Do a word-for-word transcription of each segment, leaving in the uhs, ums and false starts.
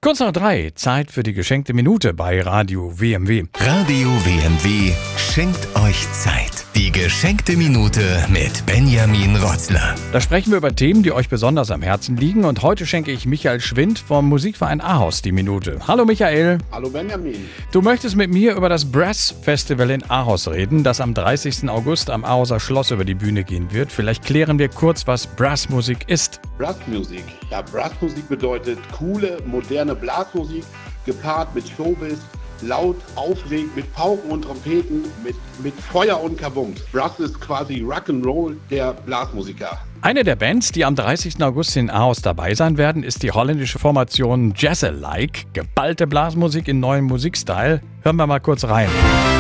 Kurz nach drei, Zeit für die geschenkte Minute bei Radio W M W. Radio W M W schenkt euch Zeit. Die geschenkte Minute mit Benjamin Rotzler. Da sprechen wir über Themen, die euch besonders am Herzen liegen. Und heute schenke ich Michael Schwind vom Musikverein Ahaus die Minute. Hallo Michael. Hallo Benjamin. Du möchtest mit mir über das Brass Festival in Ahaus reden, das am dreißigsten August am Ahauser Schloss über die Bühne gehen wird. Vielleicht klären wir kurz, was Brassmusik ist. Brassmusik. Ja, Brassmusik bedeutet coole, moderne Blasmusik, gepaart mit Showbiz, laut, aufregend, mit Pauken und Trompeten, mit, mit Feuer und Kabums. Brass ist quasi Rock'n'Roll der Blasmusiker. Eine der Bands, die am dreißigsten August in Ahaus dabei sein werden, ist die holländische Formation Jazz-alike. Geballte Blasmusik in neuem Musikstil. Hören wir mal kurz rein.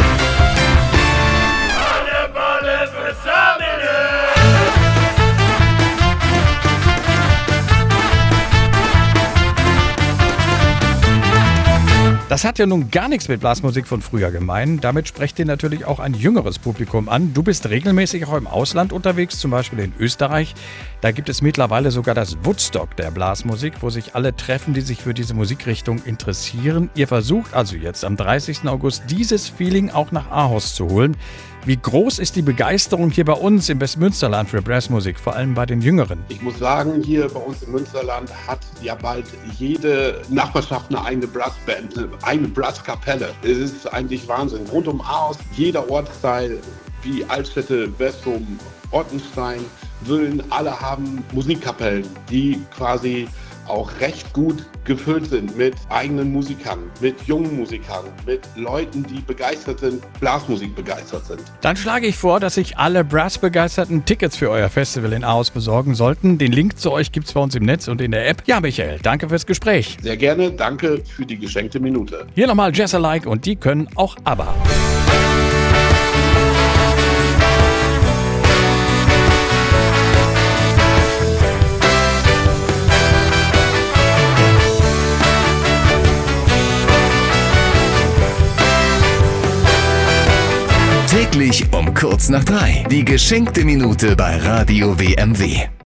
Das hat ja nun gar nichts mit Blasmusik von früher gemein. Damit sprecht ihr natürlich auch ein jüngeres Publikum an. Du bist regelmäßig auch im Ausland unterwegs, zum Beispiel in Österreich. Da gibt es mittlerweile sogar das Woodstock der Blasmusik, wo sich alle treffen, die sich für diese Musikrichtung interessieren. Ihr versucht also jetzt am dreißigsten August dieses Feeling auch nach Ahaus zu holen. Wie groß ist die Begeisterung hier bei uns im Westmünsterland für Brassmusik, vor allem bei den Jüngeren? Ich muss sagen, hier bei uns im Münsterland hat ja bald jede Nachbarschaft eine eigene Brassband, eine eigene Brasskapelle. Es ist eigentlich Wahnsinn. Rund um Ahaus, jeder Ortsteil wie Altstädte, Westrum, Ottenstein, Wüllen, alle haben Musikkapellen, die quasi auch recht gut gefüllt sind mit eigenen Musikern, mit jungen Musikern, mit Leuten, die begeistert sind, Blasmusik begeistert sind. Dann schlage ich vor, dass sich alle Brass-Begeisterten Tickets für euer Festival in Ahaus besorgen sollten. Den Link zu euch gibt's bei uns im Netz und in der App. Ja, Michael, danke fürs Gespräch. Sehr gerne, danke für die geschenkte Minute. Hier nochmal Jazz-alike und die können auch ABBA. Täglich um kurz nach drei. Die geschenkte Minute bei Radio W M W.